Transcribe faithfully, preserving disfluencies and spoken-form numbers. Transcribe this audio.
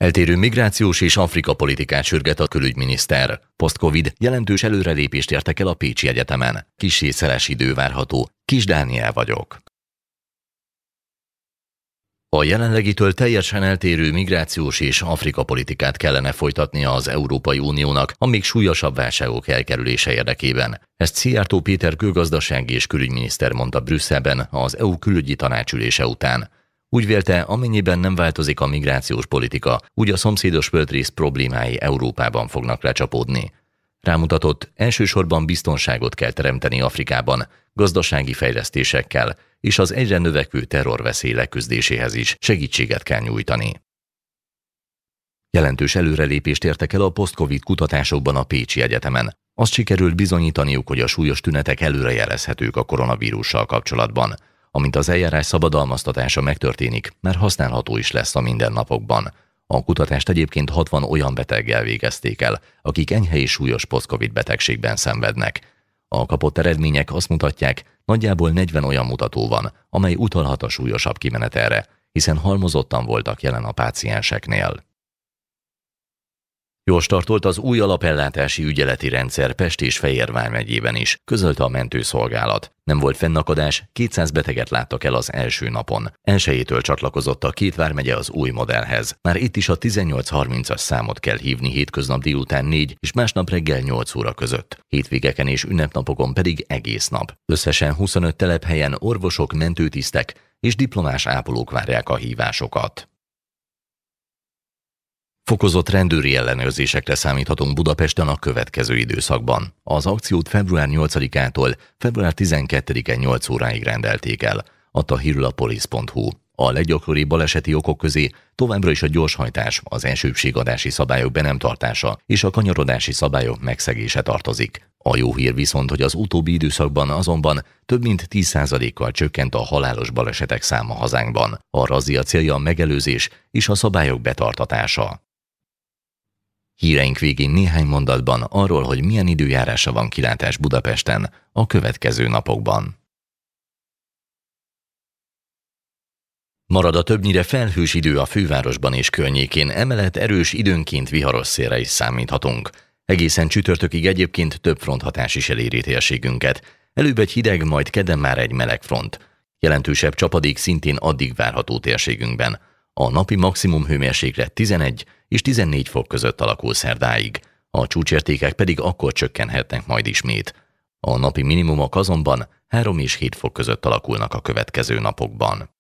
Eltérő migrációs és Afrika politikát sürget a külügyminiszter. Post-Covid jelentős előrelépést értek el a Pécsi Egyetemen. Kissé szeles idő várható. Kis Dániel vagyok. A jelenlegitől teljesen eltérő migrációs és Afrika politikát kellene folytatnia az Európai Uniónak a még súlyosabb válságok elkerülése érdekében. Ezt Szijjártó Péter külgazdasági és külügyminiszter mondta Brüsszelben az é u külügyi tanácsülése után. Úgy vélte, amennyiben nem változik a migrációs politika, úgy a szomszédos földrész problémái Európában fognak lecsapódni. Rámutatott, elsősorban biztonságot kell teremteni Afrikában, gazdasági fejlesztésekkel, és az egyre növekvő terrorveszély leküzdéséhez is segítséget kell nyújtani. Jelentős előrelépést értek el a post-Covid kutatásokban a Pécsi Egyetemen. Azt sikerült bizonyítaniuk, hogy a súlyos tünetek előrejelezhetők a koronavírussal kapcsolatban. Amint az eljárás szabadalmaztatása megtörténik, már használható is lesz a mindennapokban. A kutatást egyébként hatvan olyan beteggel végezték el, akik enyhe és súlyos post-Covid betegségben szenvednek. A kapott eredmények azt mutatják, nagyjából negyven olyan mutató van, amely utalhat a súlyosabb kimenetelre, hiszen halmozottan voltak jelen a pácienseknél. Jól startolt az új alapellátási ügyeleti rendszer Pest és Fejér megyében is, közölte a mentőszolgálat. Nem volt fennakadás, kétszáz beteget láttak el az első napon. Elsejétől csatlakozott a két vármegye az új modellhez. Már itt is a tizennyolc harmincas számot kell hívni hétköznap délután négy és másnap reggel nyolc óra között. Hétvégeken és ünnepnapokon pedig egész nap. Összesen huszonöt telephelyen orvosok, mentőtisztek és diplomás ápolók várják a hívásokat. Fokozott rendőri ellenőrzésekre számíthatunk Budapesten a következő időszakban. Az akciót február nyolcadikától február tizenkettedike nyolc óráig rendelték el, adta hírül a police pont hu. A leggyakoribb baleseti okok közé továbbra is a gyorshajtás, az elsőbségadási szabályok be nem tartása és a kanyarodási szabályok megszegése tartozik. A jó hír viszont, hogy az utóbbi időszakban azonban több mint tíz százalékkal csökkent a halálos balesetek száma hazánkban. A razzia célja a megelőzés és a szabályok betartatása. Híreink végén néhány mondatban arról, hogy milyen időjárásra van kilátás Budapesten a következő napokban. Marad a többnyire felhős idő a fővárosban és környékén, emellett erős időnként viharos szélre is számíthatunk. Egészen csütörtökig egyébként több fronthatás is eléri térségünket. Előbb egy hideg, majd kedden már egy meleg front. Jelentősebb csapadék szintén addig várható térségünkben. A napi maximum hőmérséklet tizenegy és tizennégy fok között alakul szerdáig, a csúcsértékek pedig akkor csökkenhetnek majd ismét. A napi minimumok azonban három és hét fok között alakulnak a következő napokban.